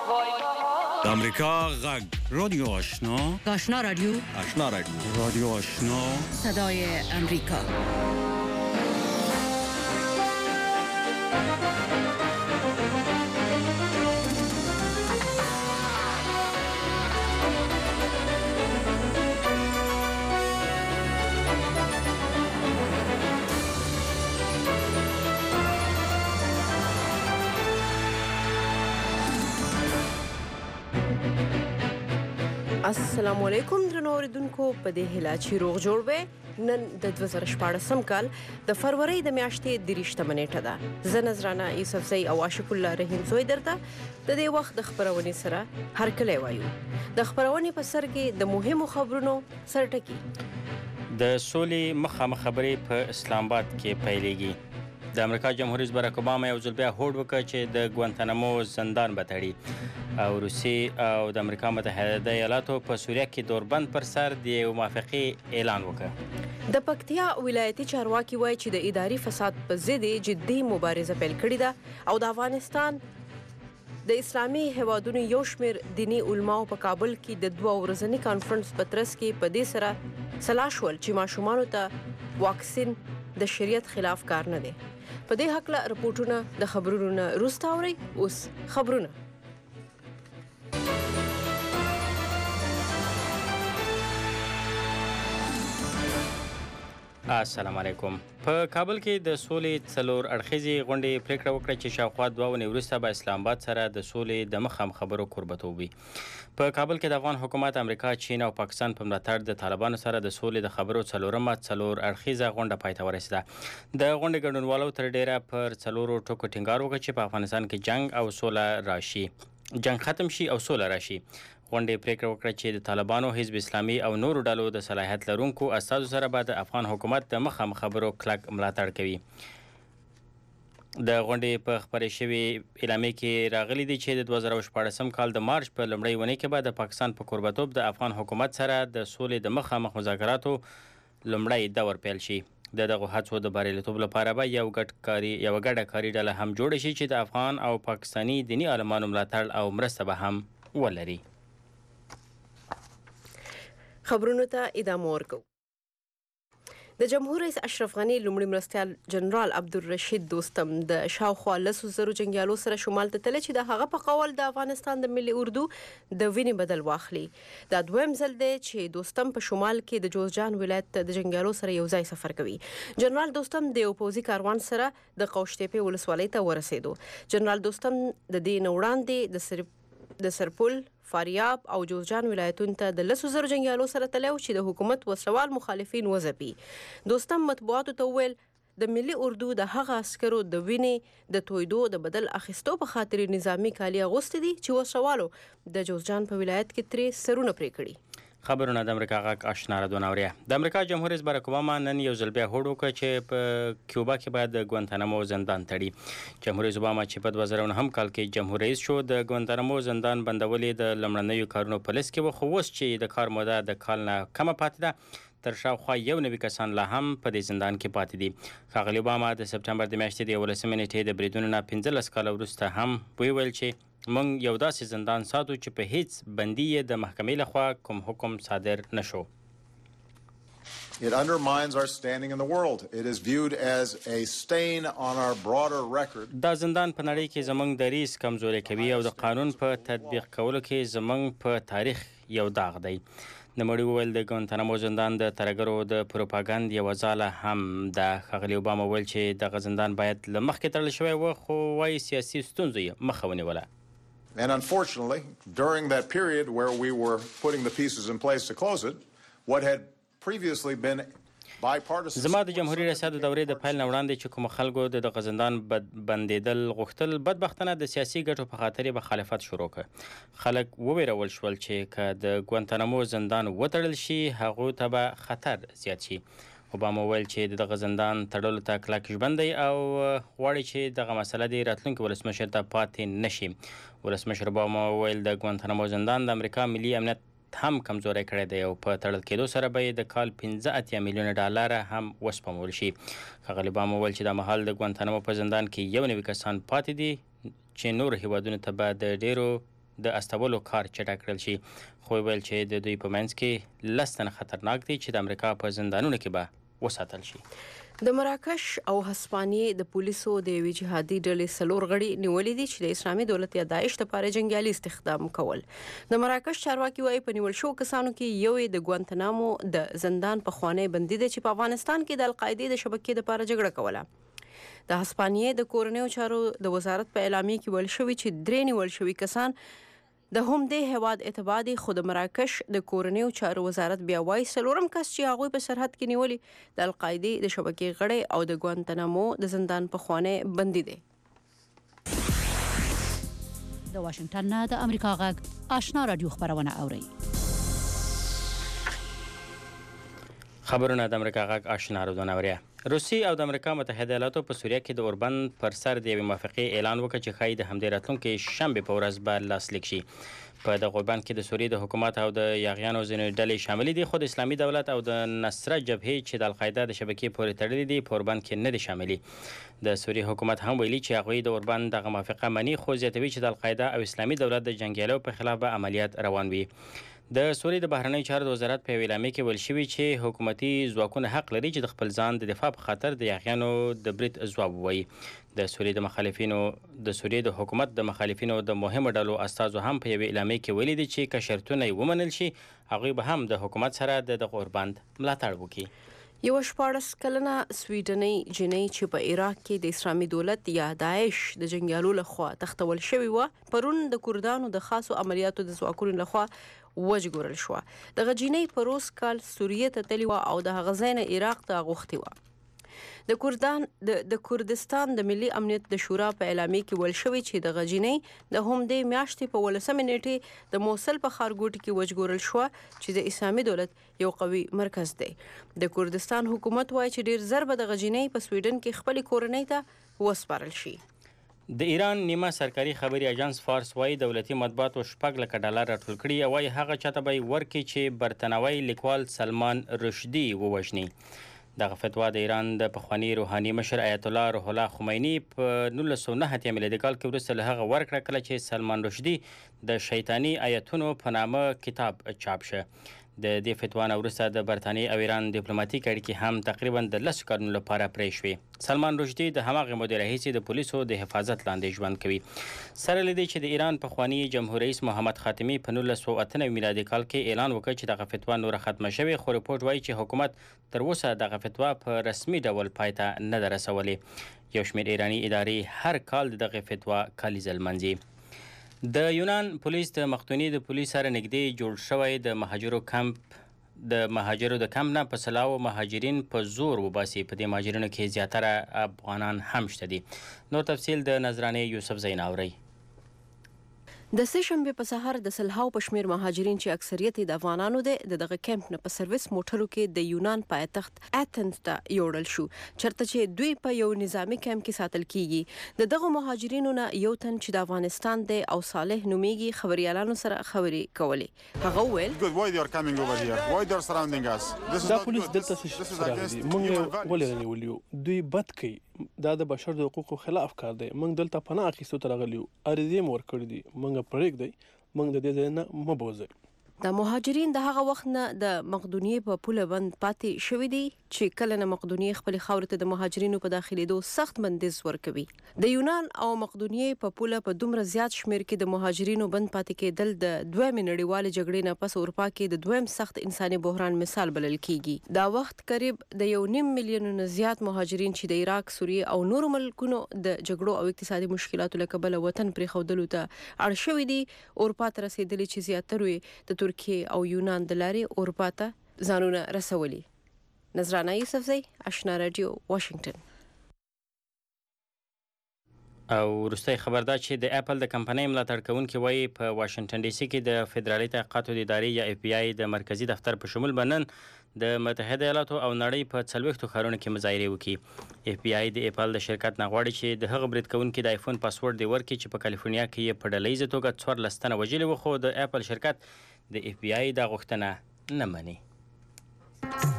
د امریکا غږ رادیو آشنا آشنا رادیو رادیو آشنا صدای امریکا. السلام علیکم درنو اوریدونکو، په دې هیله چې روغ جوړ وئ. نن د 2014 کال د فروری د میاشتې 30 نیټه ده. زه نذرانه یوسفزۍ او عاشق الله رحیم زوی درته د دې وخت د خبرونې سره هرکلی وایو. د خبرونې په سر کې د مهمو خبرونو سرټکی. د سولې مخامخ خبرې په اسلام آباد کې پیلېږي. د امریکا جمهور رئیس باراک اوباما یو ځل بیا هوډ وکړ چې د ګوانتانامو زندان به تړي او روسیې او د امریکا متحده ایالاتو په سوریه کې دوربند پر سر د یو موافقې اعلان وکړ. د پکتیا ولایتي چارواکي وایي چې د اداري فساد په ضد جدي مبارزه پیل کړې ده او د افغانستان د اسلامي هیوادونو یو شمېر دیني علماو په کابل کې د 2 ورځني کانفرنس په ترڅ کې په دې سره سلا شول چې ماشومانو ته واکسین د شریعت خلاف کار نه دی. په دې هکله رپورټونه د خبرونو نه وروسته اورئ. اوس خبرونه. السلام علیکم. په کابل کې د سولې 4 اړخیزې غونډې پریکړه وکړه چې شاوخوا 2 ونې وروسته به اسلام آباد سره د سولې د مخامخ خبرو کوربتوب وي. په کابل کې د افغان حکومت، امریکا، چین او پاکستان په ملاتړ د طالبانو سره د سولې د خبرو 4 اړخیزه غونډه پای ته ورسېده. د غونډې ګډونوالو تر ډیره پر 4 ټکو ټینګار وکړ چې په افغانستان کې جنگ او سوله راشي، جنگ ختم شي او سوله راشي. غونډې پریکړه وکړه چې د طالبانو، حزب اسلامي او نورو ډلو د صلاحیت لرونکو استازو سره به د افغان حکومت د مخامخ خبرو کلک ملاتړ کوي. د غونډې په خبرې شوي اعلامیې کې راغلي دي چې د 2014 کال د مارچ په لومړۍ اونۍ کې به د پاکستان په کوربتوب د افغان حکومت سره د سولې د مخامخ مذاکراتو لومړی دور پیل شي. د دغو هڅو د بریالیتوب لپاره به یو ګډه کاري ډله هم جوړه شي چې د افغان او پاکستاني دیني عالمانو ملاتړ او مرسته به هم ولري. خبرونو ته ادامه ورکوو. د جمهور رئیس اشرف غني لومړي مرستیال جنرال عبدالرشید دوستم د شاوخوا 100 جنګیالو سره شمال ته تللی چې د هغه په قول د افغانستان د ملي اردو د وینې بدل واخلي. دا دویم ځل دی چې دوستم په شمال کې د جوزجان ولایت د جنګیالو سره یو ځای سفر کوي. جنرال دوستم د یو پوځي کاروان سره د قوشتېپې ولسوالۍ ته ورسېدو. جنرال دوستم د دې نه وړاندې د سرپل، فاریاب او جوزجان ولایتونو ته د 100 جنګیالو سره تللی و چې د حکومت وسلوال مخالفین وځپي. دوستم مطبوعاتو ته وویل د ملي اردو د هغه عسکرو د وینې د تویدو د بدل اخیستو په خاطر نظامي کالي اغوستي دي چې وسلوالو د جوزجان په ولایت کې ترې سرونه پرې کړي. خبرونه د امریکا غږ آشنا رادیو اوري. د امریکا جمهور رئیس باراک اوباما نن یو ځل بیا هوډ وکړ چې په کیوبا کې باید د ګوانتانامو زندان تړي. جمهور رئیس اوباما چې په 2009 کال کې جمهور رئیس شو، د ګوانتانامو زندان بندولې د لومړنیو کارونو په لیست کې و، خو اوس چې د کار موده د کال نه کمه پاتې ده، تر شاوخوا 90 کسان لا هم په دې زندان کې پاتې دي. ښاغلي اوباما د سپټمبر د میاشتې د 11 نیټې د بریدونو نه 15 کاله وروسته هم ویل چې موږ یو داسې زندان ساتو چې په هیڅ بندي یې د محکمې لخوا کوم حکم صادر نشو. It undermines our standing in the world. It is viewed as a stain on our broader record. دا زندان په نړۍ کې زموږ دریځ کمزوري کوي او د قانون په تطبیق کولو کې زموږ په تاریخ یو داغ دی. نوموړي وویل د ګوانتانامو زندان د ترهګرو د پروپاګند یوه ځاله هم ده. ښاغلي اوباما وویل چې دغه زندان باید له مخکې تړل شوی و، خو وایي سیاسي ستونزو یې مخه ونیوله. And unfortunately, during that period where we were putting the pieces in place to close it, what had previously been bipartisan... زما د جمهوریت ریاست د دورې د پیل نه وړاندې چې کوم خلکو د دغه زندان بندېدل غوښتل، بدبختانه د سیاسي ګټو په خاطر یې مخالفت شروع کړ. خلک وویرول شول چې که د ګوانتانامو زندان وتړل شي، هغوی ته به خطر زیات شي. اوباما وویل چې دغه زندان تړلو ته کلک ژمن دی او غواړي چې دغه مسله د راتلونکي ولسمشر ته پاتې نشي. ولسمشر اوباما وویل د ګوانتانامو زندان د امریکا ملي امنیت هم کمزوری کړی دی او په تړل کېدو سره به یې د کال 85 میلیونه ډالر هم وسپمول شي. ښاغلي اوباما وویل چې دا مهال د ګوانتانامو په زندان کې 91 کسان پاتې دي چې نور هیوادونو ته به د ډیرو د استولو کار چټک کړل شي خو ویل چې د دوی په منځ کې 10 تنه خطرناک دي چې د امریکا په زندانونو کې به وساتل شي. د مراکش او هسپانیې د پولیسو د یوې جهادي ډلې 4 غړي نیولې دي چې د اسلامي دولت یا داعش لپاره جنګیالي استخدام کول. د مراکش چارواکي وايي په نیول شو کسانو کې یو د ګوانتنامو د زندان په خوانی بندي دي چې په افغانستان کې د القاعده د شبکې لپاره جګړه کوله. د هسپانیې د کورنیو چارو د وزارت په اعلامیه کې ویل شوی چې 3 نیول شوی کسان د همدې هواد اتباعي خود مراکش د کورنیو چارو وزارت بیا وایي 4م کس چې هغه په سرحد کې نیولي د القاعده د شبکې غړي او د ګوانتنامو د زندان په خوانی بندي دي. د واشنگټن نه د امریکا غږ آشنا رادیو خبرونه اوري. خبرونه د امریکا غږ آشنا رادیو اوري. روسیې او د امریکا متحده ایالاتو په سوریه کې د اوربند پر سر د یوې موافقې اعلان وکړ چې ښایي د همدې راتلونکي شنبې په ورځ به لاسلیک شي. په دغه اوربند کې د سوریې د حکومت او د یاغیانو ځینې ډلې شاملې دي خو د اسلامي دولت او د نصره جبهې چې د القاعده د شبکې پورې تړلې دي په اوربند کې نه دي شاملې. د سوریې حکومت هم ویلي چې هغوی د اوربند دغه موافقه مني خو زیاتوي چې د القاعده او اسلامي دولت د جنګیالیو په خلاف به عملیات روان وي. د سوریې د بهرنیو چارو د وزارت په اعلامیه کې ویل شوي چې حکومتي ځواکونه حق لري چې د خپل ځان د دفاع په خاطر د یاغیانو د برید ځواب ووایي. د سوریې د حکومت د مخالفینو د مهمو ډلو استازو هم په یوې اعلامیه کې ویلي دي چې که شرطونه یې ومنل شي هغوی به هم د حکومت سره د دغه اوربند ملاتړ وکړي. یو 14 کلنه سویډنۍ جنۍ چې په عراق کې د اسلامي دولت یا داعش د جنگیالو لخوا تختول شوی و پرون د کردانو د خاصو عملیاتو د ځواکونو لخوا وژغورل شو. د غجینۍ په روز کال سوریه ته تللی و او د هغه ځای نه عراق ته غوښتي و. د کردستان د ملي امنیت د شورا په اعلامیه کې ویل شوی چې د غجینۍ د همدې میاشتې په 18 نیټې د موصل په ښارګوټي کې وژغورل شو چې د اسلامي دولت یو قوي مرکز دی. د کردستان حکومت وایي چې ډیر ضرب د غجینۍ په سویډن کې خپل کورنۍ ته وسپارل شي. د ایران نیمه سرکاري خبري اژانس فارس وايي دولتي مطبوعاتو $6 لک راټول کړي او وايي هغه چاته به ورکړي چې برتنوي لیکوال سلمان رشدي ووژني. دغه فتوا د ایران د پخوانی روحاني مشر آیت الله روح الله خمینی په 1909 میلادي کال کې وروسته له هغه ورکړه کله چې سلمان رشدي د شیطانی آیتونو په نامه کتاب چاپ شه. د دې فتوا نه وروسته د برتانیې او ایران ډیپلوماټیک اړیکې هم تقریبا د 10 کلونو لپاره پرې شوې. سلمان رشدي د هماغه مودې راهیسې د پولیسو د حفاظت لاندې ژوند کوي. سره له دې چې د ایران پخوانی جمهور رئیس محمد خاتمی په 1998 میلادي کال کې اعلان وکړ چې دغه فتوا نور ختمه شوې خو رپورټ وایي چې حکومت تر اوسه دغه فتوا په رسمي ډول پای ته نه ده رسولې. یو شمېر ایراني ادارې هر کال دغه فتوا کالیزه لمانځي. د یونان پولیس د مقدوني د پولیس سره نږدې جوړ شوی د مهاجرو د کمپ نه په سلاو مهاجرین په زور وباسي. په دې مهاجرینو کې زیاتره افغانان هم شته دي. نور تفصیل د نظرانې یوسف زین اوري. د سهشنبه په سهار د سلهاو پشمیر مهاجرین چې اکثریت د افغانانو د کیمپ نه په سرویس موټرو کې د یونان پایتخت اثنز ته یوړل شو چرته چې دوی په یو نظامی کیمپ کې ساتل کیږي. دغه مهاجرینو نه یو تن چې د افغانستان د او صالح نومیږي خبريالانو سره خبرې کولې. هغه ویل دا پولیس دلته څه راغلي موږ ولې نیولیو دوی بد کوي دا د بشر د حقوقو خلاف کار دی. موږ دلته پناه اخیستو ته راغلیو اریزې مور کړی دي موږ پرېږدئ موږ د دې ځای نه مه بوځئ. د مهاجرین د هغه وخت نه د مقدونیې په پوله بند پاتې شوی دي چې کله نه مقدونیې خپل خاور ته د مهاجرینو په داخليدو سخت بندیز ورکوي. د یونان او مقدونیې په پوله په دومره زیات شمیر کې د مهاجرینو بند پاتې کېدل د دویمې نړیوالې جګړې نه پس اروپا کې د دویم سخت انساني بحران مثال بلل کیږي. دا وخت قریب د 1.5 میلیون نه زیات مهاجرین چې د عراق، سوریه او نورو ملکونو د جګړو او اقتصادي مشکلاتو له کبله وطن پرې خودلو ته اړ شوي دي. اروپا ته رسیدلي چې زیاتره د ترکیه او یونان د لارې اروپا ته ځانونه رسولي. نظرانه یوسفزی، آشنا رادیو، واشنگټن. او وروستی خبر دا چې د اپل د کمپنۍ ملاتړ کوونکي وایي په واشنگټن ډي سي کې د فدرالي تحقیقاتو د ادارې یا اف بي آی د مرکزی دفتر په شمول بنن د متحده ایالاتو او نړۍ په 40 ښارونو کې مظاهرې وکړي. اف بي آی د اپل د شرکت نه غواړي چې د هغه برید کوونکي د آیفون پاسورډ دی ورکړي چې په کالیفورنیا کې یې په ډلهییزه توګه 14 تنه وژلي و خو د اپل شرکت د اف بي آی دا غوښتنه نه مني.